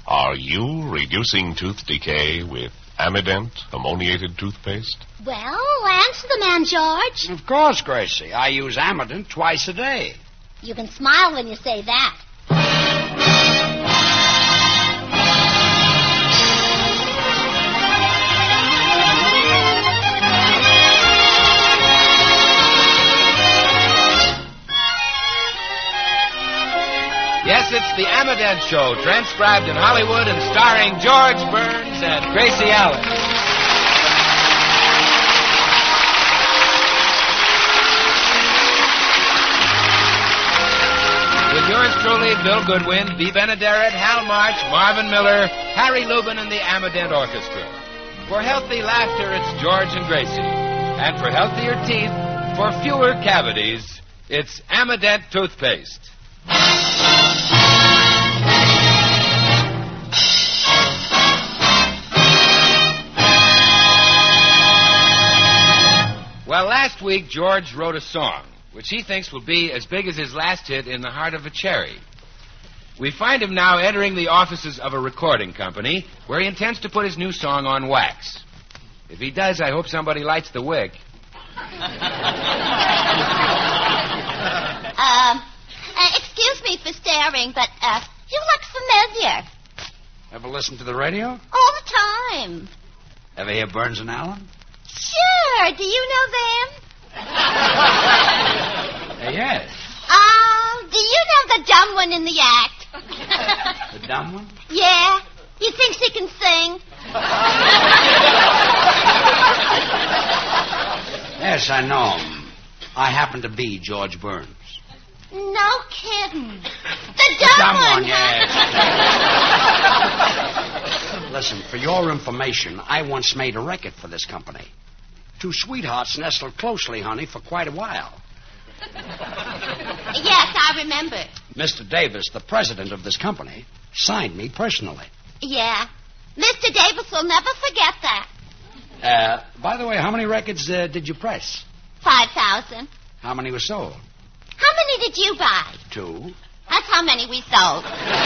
Are you reducing tooth decay with Amident ammoniated toothpaste? Well, answer the man, George. Of course, Gracie. I use Amident twice a day. You can smile when you say that. Yes, it's the Amident Show, transcribed in Hollywood and starring George Burns and Gracie Allen. With yours truly, Bill Goodwin, Bea Benaderet, Hal March, Marvin Miller, Harry Lubin, and the Amident Orchestra. For healthy laughter, it's George and Gracie. And for healthier teeth, for fewer cavities, it's Amident toothpaste. Well, last week, George wrote a song, which he thinks will be as big as his last hit, In the Heart of a Cherry. We find him now entering the offices of a recording company where he intends to put his new song on wax. If he does, I hope somebody lights the wick. Excuse me for staring, but you look familiar. Ever listen to the radio? All the time. Ever hear Burns and Allen? Sure. Do you know them? Yes. Do you know the dumb one in the act? The dumb one? Yeah. He thinks he can sing. Yes, I know him. I happen to be George Burns. No kidding. The dumb one, yes. Listen, for your information, I once made a record for this company. Two sweethearts nestled closely, honey, for quite a while. Yes, I remember. Mr. Davis, the president of this company, signed me personally. Yeah. Mr. Davis will never forget that. By the way, how many records did you press? 5,000. How many were sold? How many did you buy? 2. That's how many we sold.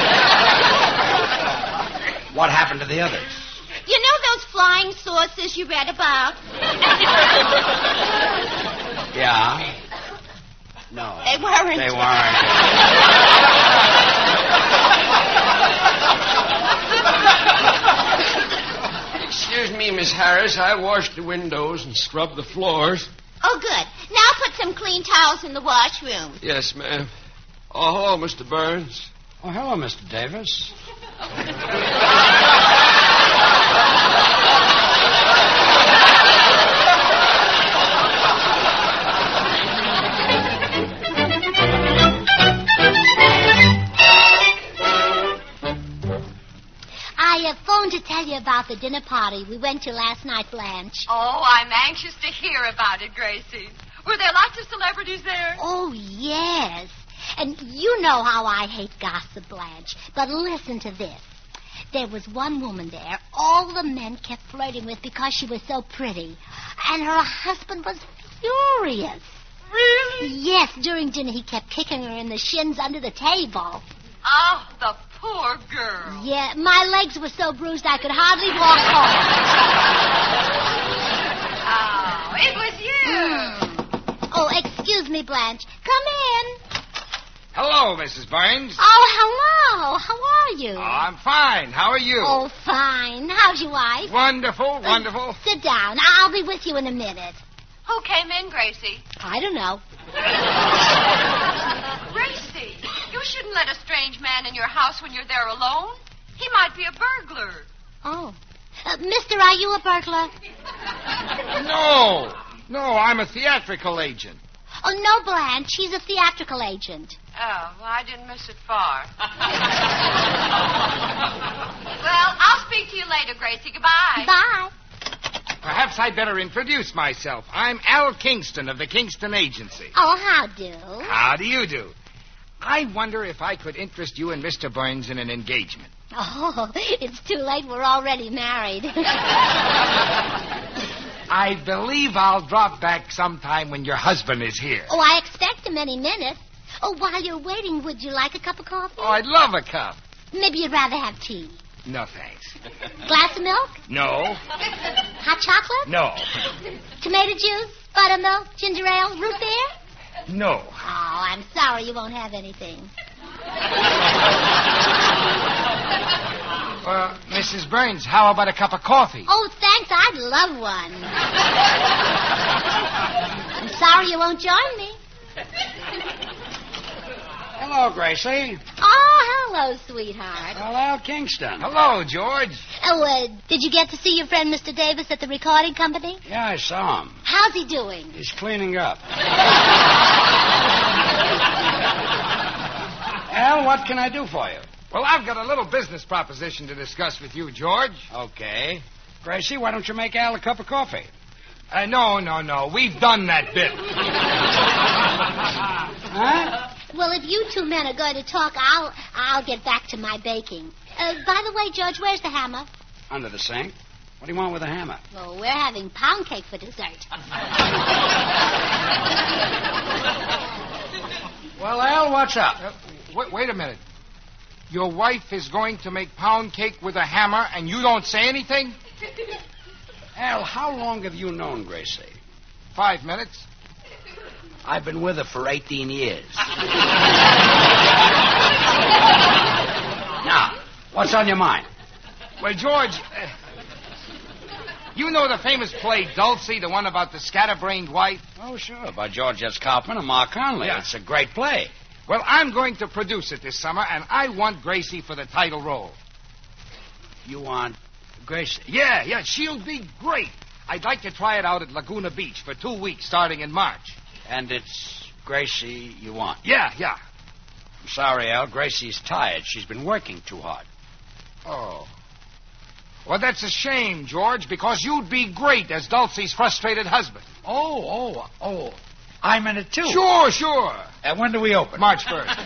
What happened to the others? You know those flying saucers you read about? Yeah. No. They weren't. They weren't. Excuse me, Miss Harris. I washed the windows and scrubbed the floors. Oh, good. Now put some clean towels in the washroom. Yes, ma'am. Oh, hello, Mr. Burns. Oh, hello, Mr. Davis. I phoned to tell you about the dinner party we went to last night, Blanche. Oh, I'm anxious to hear about it, Gracie. Were there lots of celebrities there? Oh, yes. And you know how I hate gossip, Blanche. But listen to this. There was one woman there all the men kept flirting with because she was so pretty. And her husband was furious. Really? Yes, during dinner he kept kicking her in the shins under the table. Oh, the poor girl. Yeah, my legs were so bruised I could hardly walk home. Oh, it was you. Oh, excuse me, Blanche. Come in. Hello, Mrs. Burns. Oh, hello. How are you? Oh, I'm fine. How are you? Oh, fine. How's your wife? Wonderful, wonderful. Sit down. I'll be with you in a minute. Who came in, Gracie? I don't know. Gracie, you shouldn't let a strange man in your house when you're there alone. He might be a burglar. Oh. Mister, are you a burglar? No, I'm a theatrical agent. Oh, no, Blanche. He's a theatrical agent. Oh, well, I didn't miss it far. Well, I'll speak to you later, Gracie. Goodbye. Bye. Perhaps I'd better introduce myself. I'm Al Kingston of the Kingston Agency. Oh, how do? How do you do? I wonder if I could interest you and Mr. Burns in an engagement. Oh, it's too late. We're already married. I believe I'll drop back sometime when your husband is here. Oh, I expect him any minute. Oh, while you're waiting, would you like a cup of coffee? Oh, I'd love a cup. Maybe you'd rather have tea. No, thanks. Glass of milk? No. Hot chocolate? No. Tomato juice? Buttermilk? Ginger ale? Root beer? No. Oh, I'm sorry you won't have anything. Mrs. Burns, how about a cup of coffee? Oh, thanks. I'd love one. I'm sorry you won't join me. Hello, Gracie. Oh, hello, sweetheart. Well, Al Kingston. Hello, George. Oh, did you get to see your friend Mr. Davis at the recording company? Yeah, I saw him. How's he doing? He's cleaning up. Al, what can I do for you? Well, I've got a little business proposition to discuss with you, George. Okay. Gracie, why don't you make Al a cup of coffee? No. We've done that bit. Huh? Well, if you two men are going to talk, I'll get back to my baking. By the way, George, where's the hammer? Under the sink. What do you want with a hammer? Well, we're having pound cake for dessert. Well, Al, what's up? Wait a minute. Your wife is going to make pound cake with a hammer, and you don't say anything? Al, how long have you known Gracie? 5 minutes. I've been with her for 18 years. Now, what's on your mind? Well, George, you know the famous play Dulcie, the one about the scatterbrained wife? Oh, sure, by George S. Kaufman and Mark Conley. Yeah. It's a great play. Well, I'm going to produce it this summer, and I want Gracie for the title role. You want Gracie? Yeah, she'll be great. I'd like to try it out at Laguna Beach for 2 weeks, starting in March. And it's Gracie you want? Yeah. I'm sorry, Al. Gracie's tired. She's been working too hard. Oh. Well, that's a shame, George, because you'd be great as Dulcie's frustrated husband. Oh. I'm in it, too. Sure. When do we open? March 1st.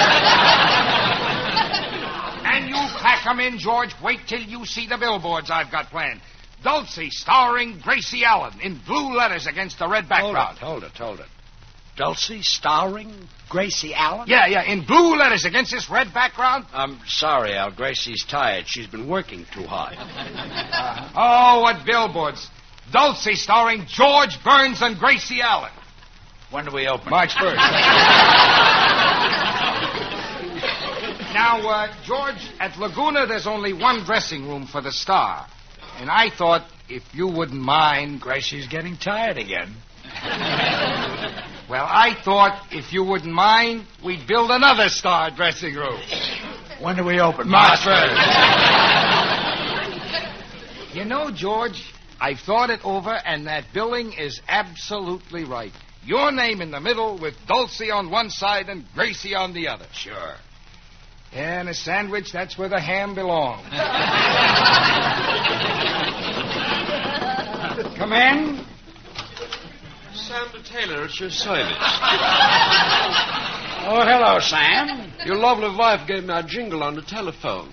And you pack 'em in, George. Wait till you see the billboards I've got planned. Dulcie starring Gracie Allen in blue letters against the red background. Hold it. Dulcie starring Gracie Allen? Yeah, in blue letters against this red background. I'm sorry, Al. Gracie's tired. She's been working too hard. Oh, what billboards. Dulcie starring George Burns and Gracie Allen. When do we open? March 1st. Now, George, at Laguna, there's only one dressing room for the star. And I thought, if you wouldn't mind... Gracie's getting tired again. Well, I thought, if you wouldn't mind, we'd build another star dressing room. When do we open? March 1st. You know, George, I've thought it over, and that billing is absolutely right. Your name in the middle with Dulcie on one side and Gracie on the other. Sure. And a sandwich, that's where the ham belongs. Come in. Sam the tailor at your service. Oh, hello, Sam. Your lovely wife gave me a jingle on the telephone.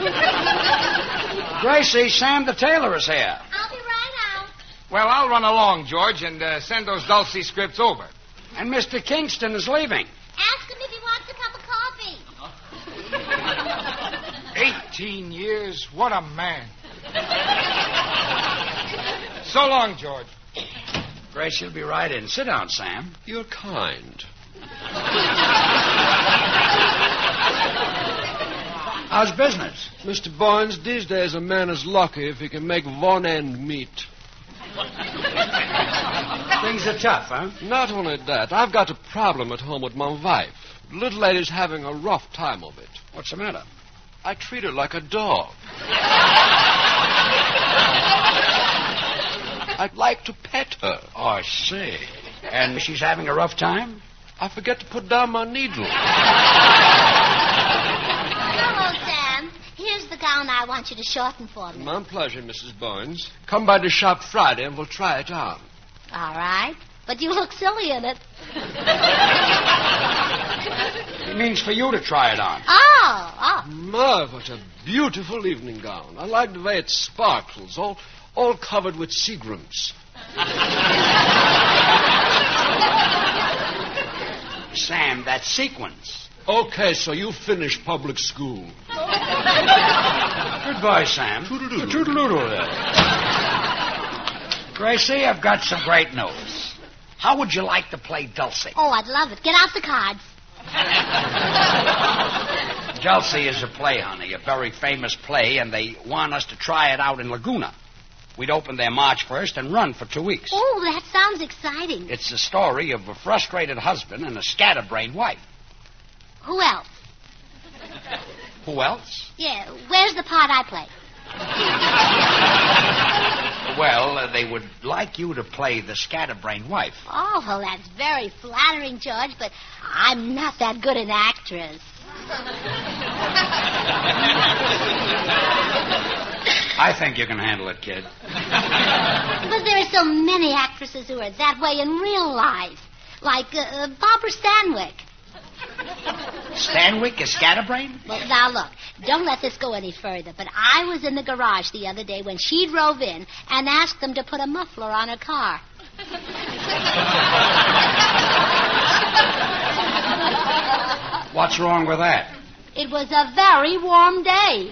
Gracie, Sam the tailor is here. I'll be right out. Well, I'll run along, George, and send those Dulcie scripts over. And Mr. Kingston is leaving. Ask him if he wants a cup of coffee. 18 years. What a man. So long, George. Gracie will be right in. Sit down, Sam. You're kind. How's business? Mr. Barnes, these days a man is lucky if he can make one end meet. Things are tough, huh? Not only that, I've got a problem at home with my wife. The little lady's having a rough time of it. What's the matter? I treat her like a dog. I'd like to pet her. Oh, I see. And she's having a rough time? I forget to put down my needle. Hello, Sam. Here's the gown I want you to shorten for me. My pleasure, Mrs. Barnes. Come by the shop Friday and we'll try it on. All right. But you look silly in it. He means for you to try it on. Oh. My, what a beautiful evening gown. I like the way it sparkles, all covered with Seagrams. Sam, that's sequins. Okay, so you finished public school. For Goodbye, Sam. Toodle-doodle. Gracie, I've got some great news. How would you like to play Dulcie? Oh, I'd love it. Get out the cards. Dulcie is a play, honey, a very famous play, and they want us to try it out in Laguna. We'd open there March 1st and run for 2 weeks. Oh, that sounds exciting. It's the story of a frustrated husband and a scatterbrained wife. Who else? Who else? Yeah, where's the part I play? Well, they would like you to play the scatterbrained wife. Oh, well, that's very flattering, George, but I'm not that good an actress. I think you can handle it, kid. But there are so many actresses who are that way in real life. Like Barbara Stanwyck. Stanwyck is scatterbrained? Well, now, look, don't let this go any further, but I was in the garage the other day when she drove in and asked them to put a muffler on her car. What's wrong with that? It was a very warm day.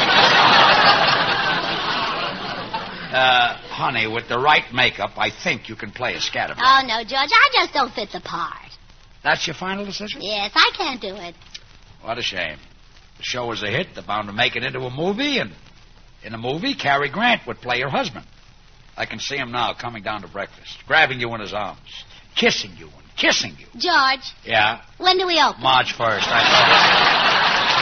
Honey, with the right makeup, I think you can play a scatterbrain. Oh, no, George, I just don't fit the part. That's your final decision? Yes, I can't do it. What a shame. The show was a hit. They're bound to make it into a movie, and in a movie, Cary Grant would play your husband. I can see him now coming down to breakfast, grabbing you in his arms, kissing you and kissing you. George. Yeah? When do we open? March 1st.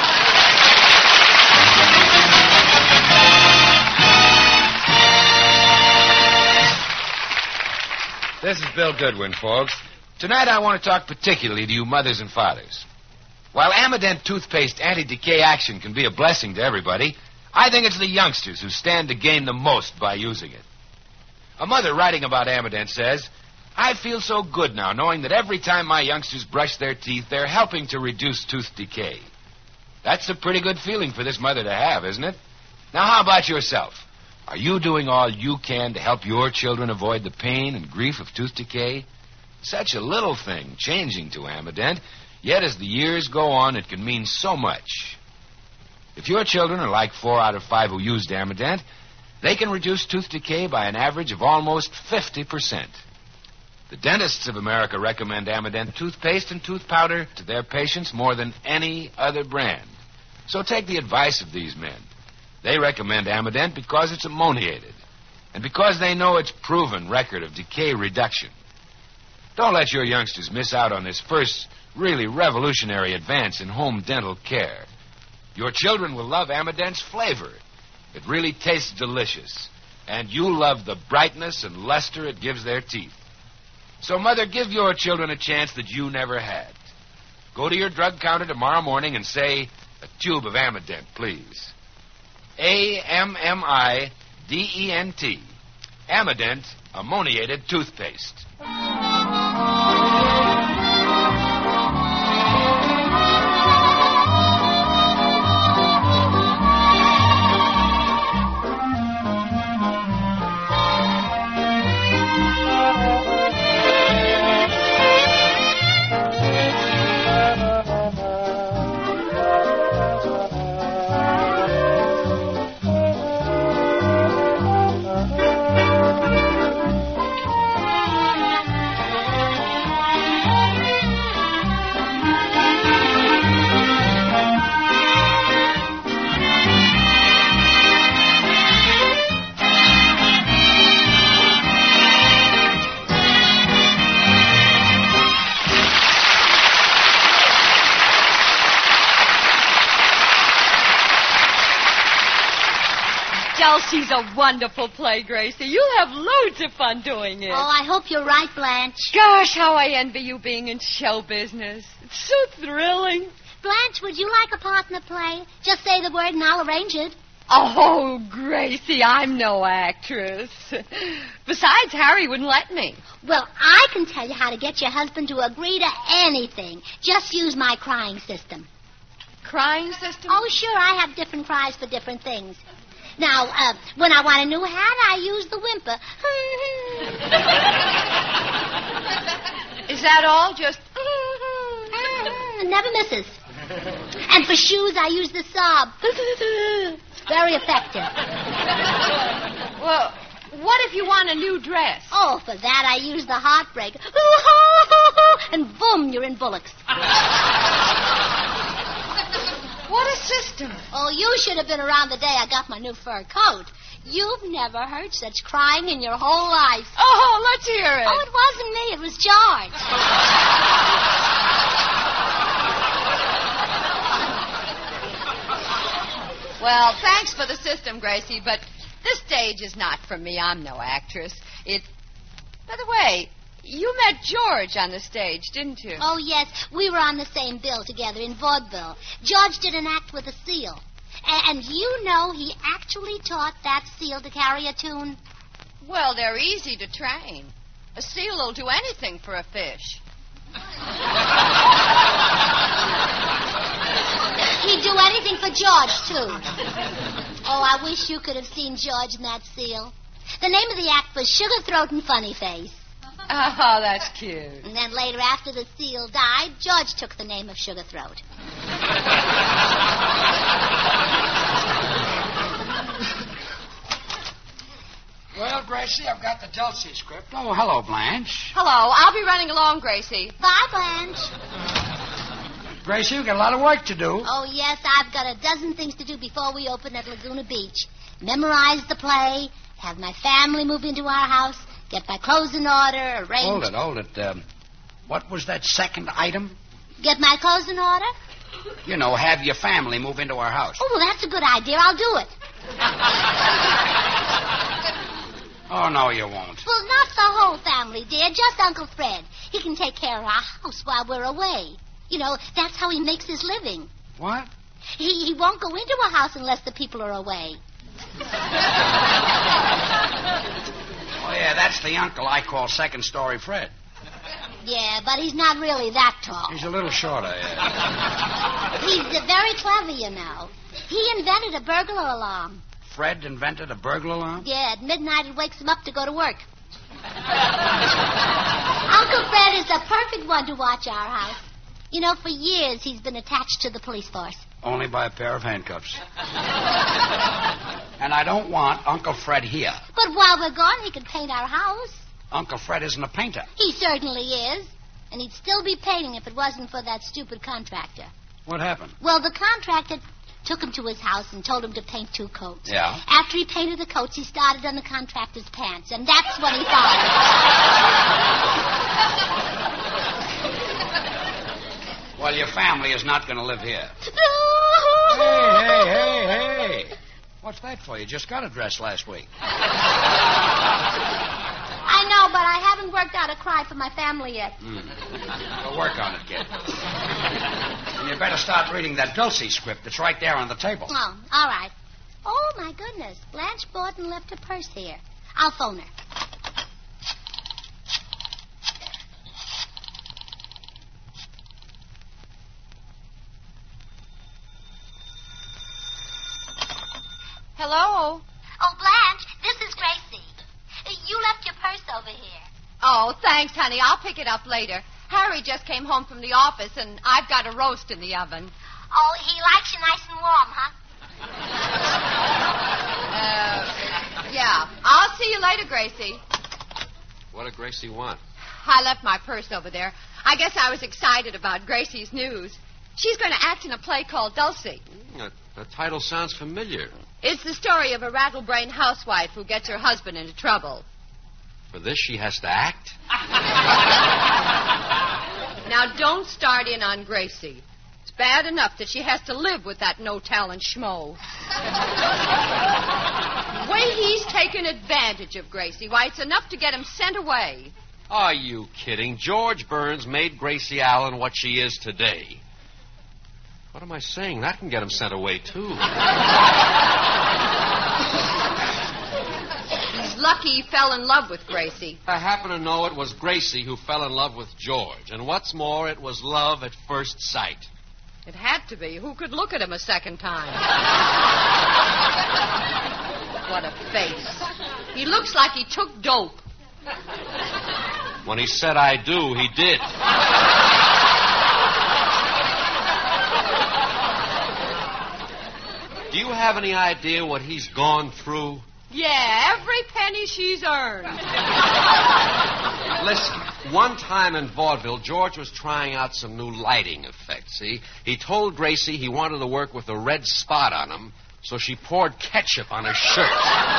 This is Bill Goodwin, folks. Tonight I want to talk particularly to you mothers and fathers. While Amident toothpaste anti-decay action can be a blessing to everybody, I think it's the youngsters who stand to gain the most by using it. A mother writing about Amident says, I feel so good now knowing that every time my youngsters brush their teeth, they're helping to reduce tooth decay. That's a pretty good feeling for this mother to have, isn't it? Now, how about yourself? Are you doing all you can to help your children avoid the pain and grief of tooth decay? Such a little thing, changing to Amident, yet as the years go on, it can mean so much. If your children are like 4 out of 5 who used Amident, they can reduce tooth decay by an average of almost 50%. The dentists of America recommend Amident toothpaste and tooth powder to their patients more than any other brand. So take the advice of these men. They recommend Amident because it's ammoniated and because they know its proven record of decay reduction. Don't let your youngsters miss out on this first really revolutionary advance in home dental care. Your children will love Amident's flavor. It really tastes delicious. And you'll love the brightness and luster it gives their teeth. So, Mother, give your children a chance that you never had. Go to your drug counter tomorrow morning and say, a tube of Amident, please. Amident. Amident ammoniated toothpaste. Dulcie's a wonderful play, Gracie. You'll have loads of fun doing it. Oh, I hope you're right, Blanche. Gosh, how I envy you being in show business. It's so thrilling. Blanche, would you like a part in the play? Just say the word and I'll arrange it. Oh, Gracie, I'm no actress. Besides, Harry wouldn't let me. Well, I can tell you how to get your husband to agree to anything. Just use my crying system. Crying system? Oh, sure, I have different cries for different things. Now, when I want a new hat, I use the whimper. Is that all? Just... Never misses. And for shoes, I use the sob. It's very effective. Well, what if you want a new dress? Oh, for that I use the heartbreaker. And boom, you're in bullocks. What a system. Oh, you should have been around the day I got my new fur coat. You've never heard such crying in your whole life. Oh, let's hear it. Oh, it wasn't me. It was George. Well, thanks for the system, Gracie, but this stage is not for me. I'm no actress. By the way, you met George on the stage, didn't you? Oh, yes. We were on the same bill together in vaudeville. George did an act with a seal. And you know he actually taught that seal to carry a tune? Well, they're easy to train. A seal will do anything for a fish. He'd do anything for George, too. Oh, I wish you could have seen George in that seal. The name of the act was Sugar Throat and Funny Face. Oh, that's cute. And then later, after the seal died, George took the name of Sugar Throat. Well, Gracie, I've got the Dulcie script. Oh, hello, Blanche. Hello. I'll be running along, Gracie. Bye, Blanche. Gracie, you've got a lot of work to do. Oh, yes, I've got a dozen things to do before we open at Laguna Beach. Memorize the play, have my family move into our house, get my clothes in order, arrange... Hold it. What was that second item? Get my clothes in order? You know, have your family move into our house. Oh, well, that's a good idea. I'll do it. Oh, no, you won't. Well, not the whole family, dear. Just Uncle Fred. He can take care of our house while we're away. You know, that's how he makes his living. What? He won't go into a house unless the people are away. Oh, yeah, that's the uncle I call Second Story Fred. Yeah, but he's not really that tall. He's a little shorter, yeah. He's very clever, you know. He invented a burglar alarm. Fred invented a burglar alarm? Yeah, at midnight it wakes him up to go to work. Uncle Fred is the perfect one to watch our house. You know, for years he's been attached to the police force. Only by a pair of handcuffs. And I don't want Uncle Fred here. But while we're gone, he could paint our house. Uncle Fred isn't a painter. He certainly is. And he'd still be painting if it wasn't for that stupid contractor. What happened? Well, the contractor took him to his house and told him to paint 2 coats. Yeah? After he painted the coats, he started on the contractor's pants, and that's when he fired. Well, your family is not going to live here. Hey. What's that for? You just got a dress last week. I know, but I haven't worked out a cry for my family yet. Well, work on it, kid. And you better start reading that Dulcie script that's right there on the table. Oh, all right. Oh, my goodness. Blanche Borton left her purse here. I'll phone her. Hello? Oh, Blanche, this is Gracie. You left your purse over here. Oh, thanks, honey. I'll pick it up later. Harry just came home from the office, and I've got a roast in the oven. Oh, he likes you nice and warm, huh? Yeah. I'll see you later, Gracie. What did Gracie want? I left my purse over there. I guess I was excited about Gracie's news. She's going to act in a play called Dulcie. The title sounds familiar. It's the story of a rattle-brained housewife who gets her husband into trouble. For this, she has to act? Now, don't start in on Gracie. It's bad enough that she has to live with that no-talent schmo. The way he's taken advantage of Gracie, why, it's enough to get him sent away. Are you kidding? George Burns made Gracie Allen what she is today. What am I saying? That can get him sent away, too. He's lucky he fell in love with Gracie. I happen to know it was Gracie who fell in love with George. And what's more, it was love at first sight. It had to be. Who could look at him a second time? What a face. He looks like he took dope. When he said I do, he did. Do you have any idea what he's gone through? Yeah, every penny she's earned. Listen, one time in vaudeville, George was trying out some new lighting effects, see? He told Gracie he wanted to work with a red spot on him, so she poured ketchup on his shirt.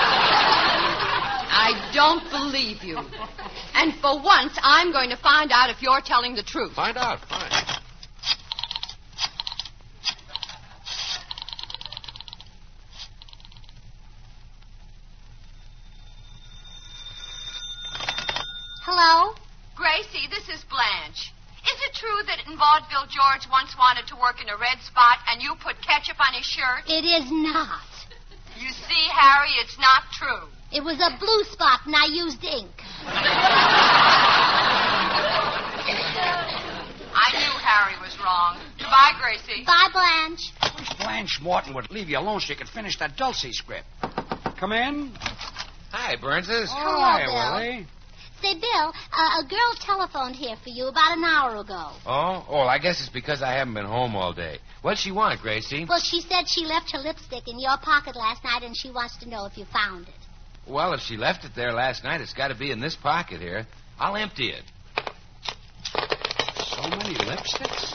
I don't believe you. And for once, I'm going to find out if you're telling the truth. Find out, fine. Hello? Gracie, this is Blanche. Is it true that in vaudeville George once wanted to work in a red spot and you put ketchup on his shirt? It is not. You see, Harry, it's not true. It was a blue spot, and I used ink. I knew Harry was wrong. Goodbye, Gracie. Bye, Blanche. Wish Blanche Morton would leave you alone so you could finish that Dulcie script. Come in. Hi, Burnses. Hello, Hi, Bill. Willie. Say, Bill, a girl telephoned here for you about an hour ago. Oh, I guess it's because I haven't been home all day. What'd she want, Gracie? Well, she said she left her lipstick in your pocket last night, and she wants to know if you found it. Well, if she left it there last night, it's got to be in this pocket here. I'll empty it. So many lipsticks?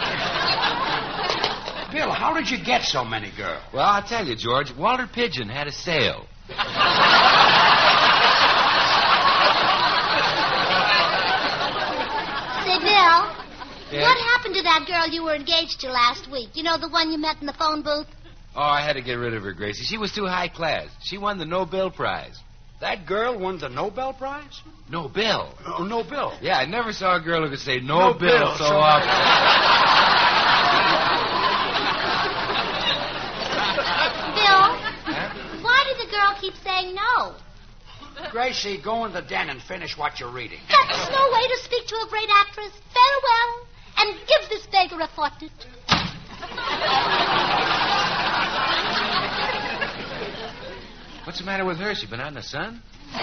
Bill, how did you get so many girls? Well, I'll tell you, George. Walter Pigeon had a sale. Say, Bill, Yeah? what happened to that girl you were engaged to last week? You know, the one you met in the phone booth? Oh, I had to get rid of her, Gracie. She was too high class. She won the Nobel Prize. That girl won the Nobel Prize? No bill. Oh, no bill. Yeah, I never saw a girl who could say No no bill bill, so so often. Bill, Huh? why did the girl keep saying no? Gracie, go in the den and finish what you're reading. That's no way to speak to a great actress. Farewell, and give this beggar a fortnight. What's the matter with her? She been out in the sun?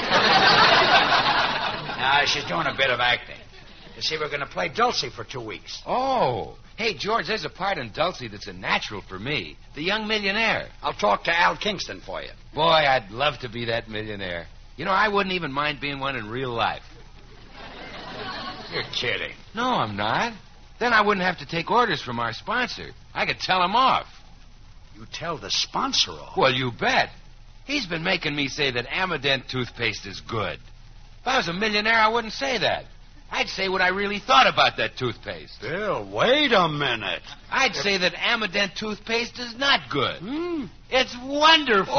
Nah, she's doing a bit of acting. You see, we're going to play Dulcie for 2 weeks. Oh. Hey, George, there's a part in Dulcie that's a natural for me. The young millionaire. I'll talk to Al Kingston for you. Boy, I'd love to be that millionaire. You know, I wouldn't even mind being one in real life. You're kidding. No, I'm not. Then I wouldn't have to take orders from our sponsor. I could tell him off. You tell the sponsor off? Well, you bet. He's been making me say that Amadent toothpaste is good. If I was a millionaire, I wouldn't say that. I'd say what I really thought about that toothpaste. Bill, wait a minute. I'd say that Amadent toothpaste is not good. It's wonderful.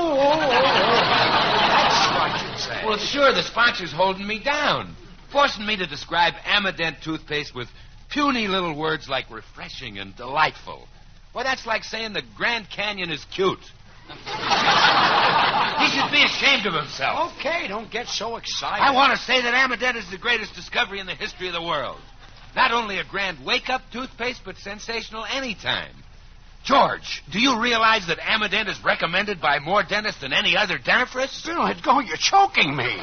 That's what you say. Well, sure, the sponsor's holding me down, forcing me to describe Amadent toothpaste with puny little words like refreshing and delightful. Well, that's like saying the Grand Canyon is cute. He should be ashamed of himself. Okay, don't get so excited. I want to say that Amadent is the greatest discovery in the history of the world. Not only a grand wake-up toothpaste, but sensational anytime. George, do you realize that Amadent is recommended by more dentists than any other dentifrice? Bill, let go. You're choking me.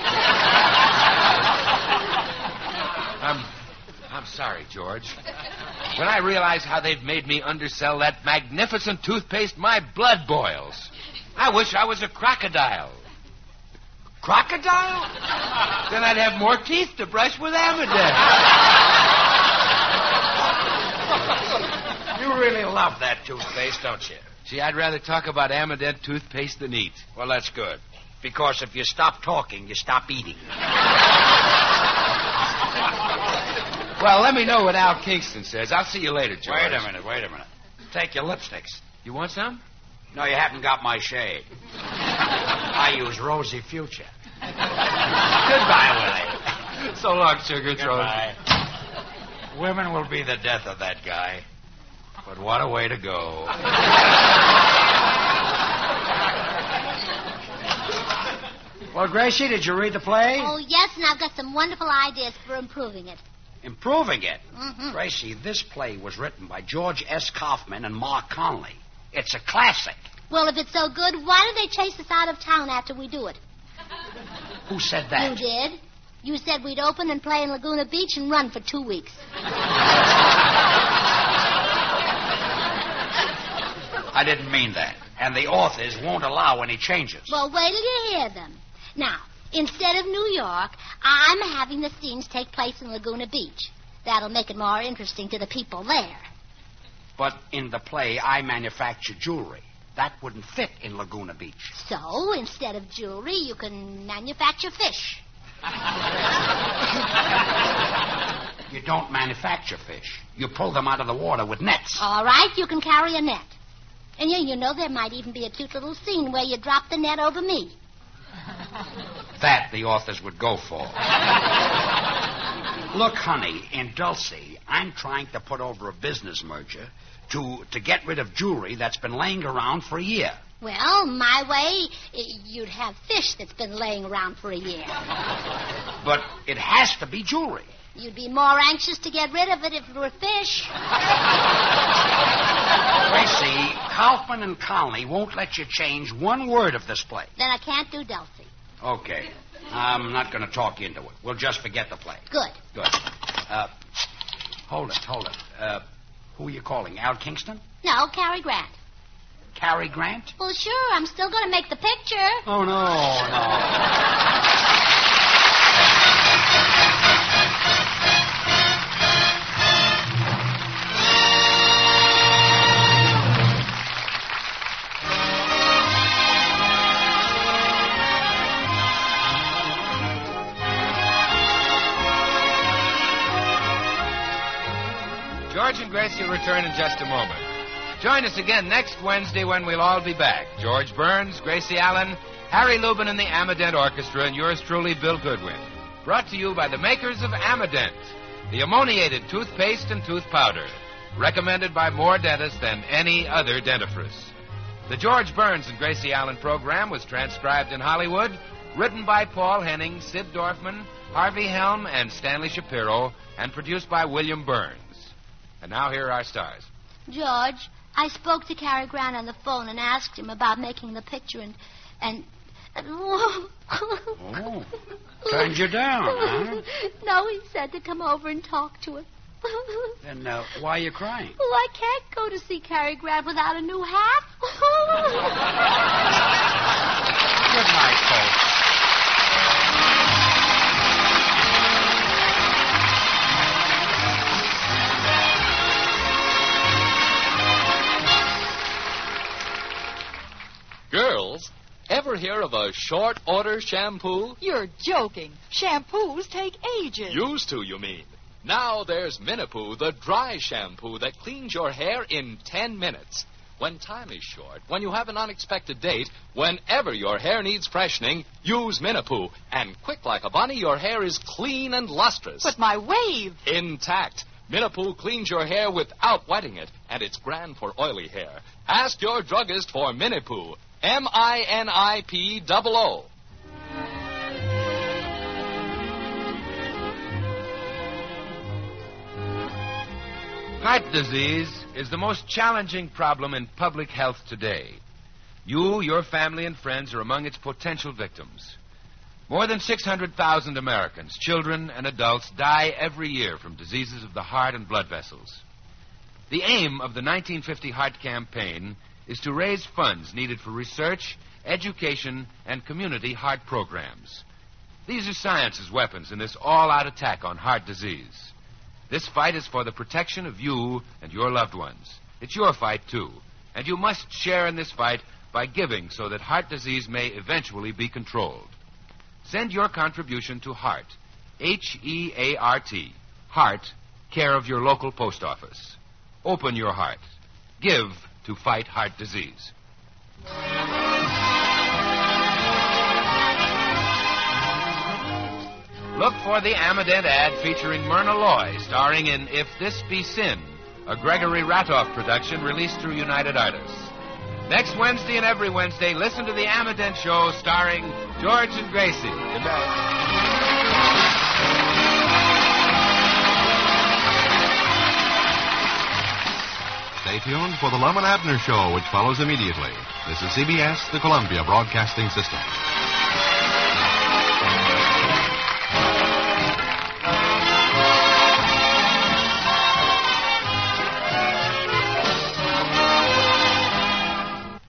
I'm sorry, George. When I realize how they've made me undersell that magnificent toothpaste, my blood boils. I wish I was a crocodile. Crocodile? Then I'd have more teeth to brush with Amadent. You really love that toothpaste, don't you? See, I'd rather talk about Amadent toothpaste than eat. Well, that's good. Because if you stop talking, you stop eating. Well, let me know what Al Kingston says. I'll see you later, George. Wait a minute. Take your lipsticks. You want some? No, you haven't got my shade. I use Rosy Future. Goodbye, Willie. So long, Sugar Throat. Goodbye. Women will be the death of that guy. But what a way to go. Well, Gracie, did you read the play? Oh, yes, and I've got some wonderful ideas for improving it. Improving it. Mm-hmm. Gracie, this play was written by George S. Kaufman and Mark Conley. It's a classic. Well, if it's so good, why did they chase us out of town after we do it? Who said that? You did. You said we'd open and play in Laguna Beach and run for 2 weeks. I didn't mean that. And the authors won't allow any changes. Well, wait till you hear them. Now, instead of New York, I'm having the scenes take place in Laguna Beach. That'll make it more interesting to the people there. But in the play, I manufacture jewelry. That wouldn't fit in Laguna Beach. So, instead of jewelry, you can manufacture fish. You don't manufacture fish. You pull them out of the water with nets. All right, you can carry a net. And you know there might even be a cute little scene where you drop the net over me. That the authors would go for. Look, honey, in Dulcie, I'm trying to put over a business merger to get rid of jewelry that's been laying around for a year. Well, my way, you'd have fish that's been laying around for a year. But it has to be jewelry. You'd be more anxious to get rid of it if it were fish. Gracie, Kaufman and Conley won't let you change one word of this play. Then I can't do Dulcie. Okay. I'm not going to talk you into it. We'll just forget the play. Good. Hold it. Who are you calling? Al Kingston? No, Cary Grant. Cary Grant? Well, sure. I'm still going to make the picture. Oh, no. George and Gracie will return in just a moment. Join us again next Wednesday when we'll all be back. George Burns, Gracie Allen, Harry Lubin and the Amadent Orchestra, and yours truly, Bill Goodwin. Brought to you by the makers of Amadent, the ammoniated toothpaste and tooth powder, recommended by more dentists than any other dentifrice. The George Burns and Gracie Allen program was transcribed in Hollywood, written by Paul Henning, Sid Dorfman, Harvey Helm, and Stanley Shapiro, and produced by William Burns. And now here are our stars. George, I spoke to Cary Grant on the phone and asked him about making the picture and Oh, turned you down, huh? No, he said to come over and talk to him. Then why are you crying? Well, I can't go to see Cary Grant without a new hat. Good night, folks. Girls, ever hear of a short order shampoo? You're joking. Shampoos take ages. Used to, you mean. Now there's Minipoo, the dry shampoo that cleans your hair in 10 minutes. When time is short, when you have an unexpected date, whenever your hair needs freshening, use Minipoo. And quick like a bunny, your hair is clean and lustrous. But my wave. Intact. Minipoo cleans your hair without wetting it, and it's grand for oily hair. Ask your druggist for Minipoo. MINIPOO. Heart disease is the most challenging problem in public health today. You, your family, and friends are among its potential victims. More than 600,000 Americans, children and adults, die every year from diseases of the heart and blood vessels. The aim of the 1950 Heart Campaign is to raise funds needed for research, education, and community heart programs. These are science's weapons in this all-out attack on heart disease. This fight is for the protection of you and your loved ones. It's your fight, too, and you must share in this fight by giving so that heart disease may eventually be controlled. Send your contribution to HEART, H-E-A-R-T, HEART, care of your local post office. Open your heart. Give to fight heart disease. Look for the Amadent ad featuring Myrna Loy, starring in If This Be Sin, a Gregory Ratoff production released through United Artists. Next Wednesday and every Wednesday, listen to the Amadent Show starring George and Gracie. Good night. Stay tuned for the Lum and Abner Show, which follows immediately. This is CBS, the Columbia Broadcasting System.